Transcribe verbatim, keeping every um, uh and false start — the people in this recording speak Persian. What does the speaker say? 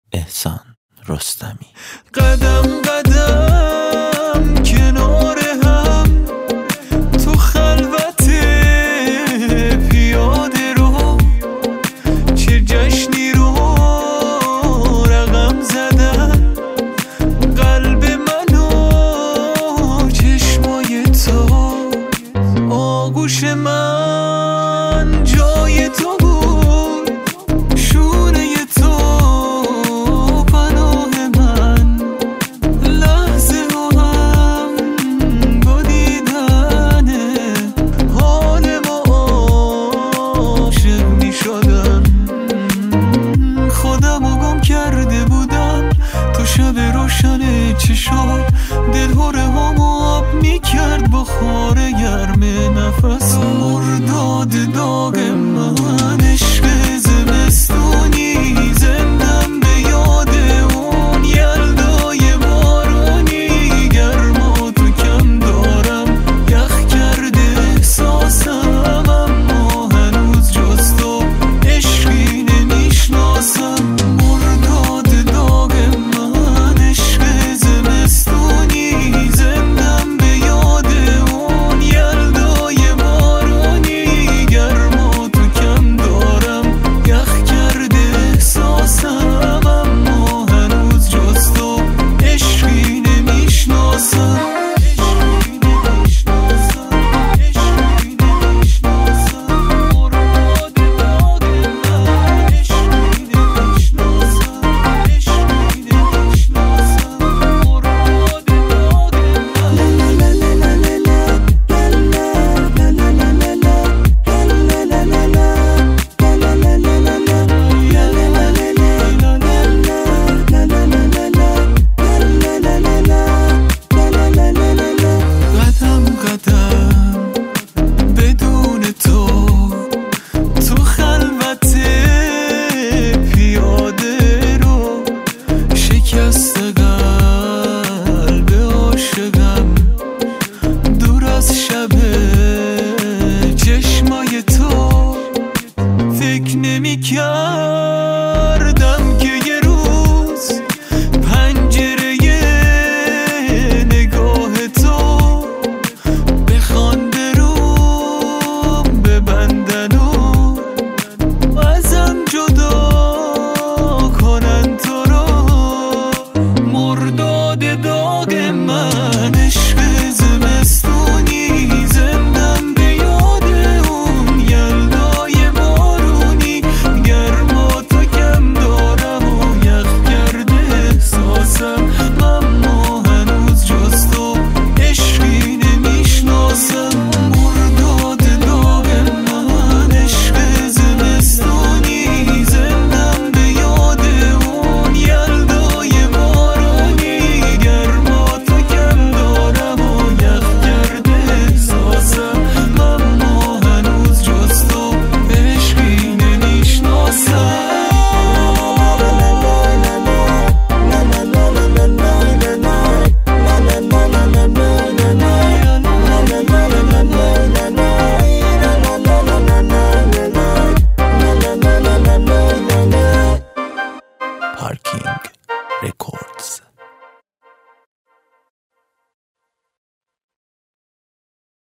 احسان رستمی. قدم قدم کنار هم تو خلوت پیاده رو، چه جشنی رو رقم زدن قلب منو چشمای تو. آغوش من جای تو بود، شونه تو پناه من، لحظه هم با دیدن حال ما عاشق می شدم. خودمو گم کرده بودم تو شب روشن چشات، دل هره هم آب می کرد بخار گرم نفس. مرداد داغ من عشق